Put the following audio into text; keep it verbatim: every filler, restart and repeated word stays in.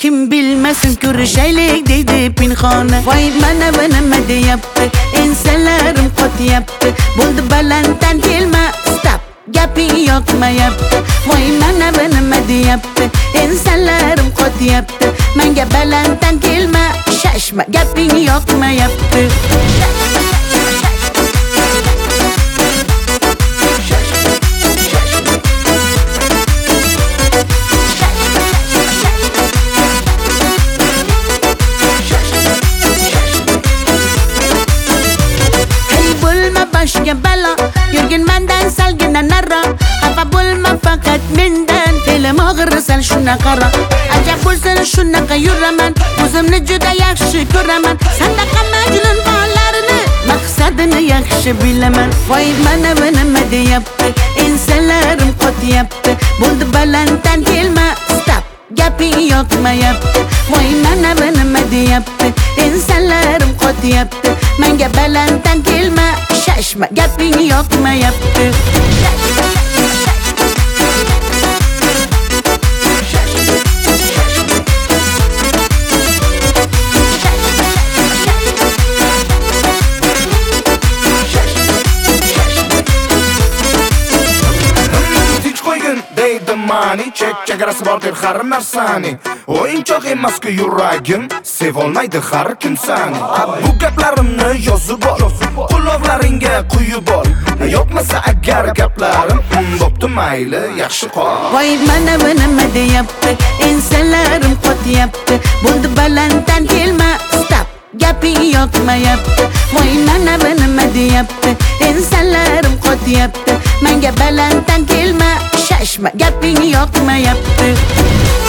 kim bilmesin ko'rishaylik deydi pinhona. Voy mana va nima deyapti, ensalarim qotyapti. Bo'ldi balanddan kelma, stop, gaping yoqmayapti. Voy mana va nima deyapti, ensalarim qotyapti. Menga balanddan kelma, shashma, gaping yoqmayapti. Boshga balo, yurgin mendan salgina naro. Xafa bo'lma faqat mendan, fe'lim og'ir sal shuna qaro. Ajab bo'lsin shunaqa yuraman, o'zimni juda yaxshi ko'raman. Sandaqa majnun bolarini, maqsadini yaxshi bilaman. Voy mana va nima deyapti, ensalarim qotyapti. Bo'ldi balanddan kelma, stop, gaping yoqmayapti. Voy mana va nima deyapti, ensalarim qotyapti. Menga balanddan kelma, shashma, gaping yoqmayapti. Deydi mani, chek chegarasi bor deb har narsani. O'yinchoq emas-ku yuragim, sevolmaydi har kim sani. Bu gaplarimni yozib ol, quloqlaringga quyib ol. Yo'qmasa agar gaplarim, bo'pti mayli, yaxshi qol. Voy mana va nima deyapti, ensalarim qotyapti. Bo'ldi balanddan kelma, stop, gaping yoqmayapti. Voy mana va nima deyapti, ensalarim qotyapti. Menga balanddan kelma, shashma, gaping yoqmayapti.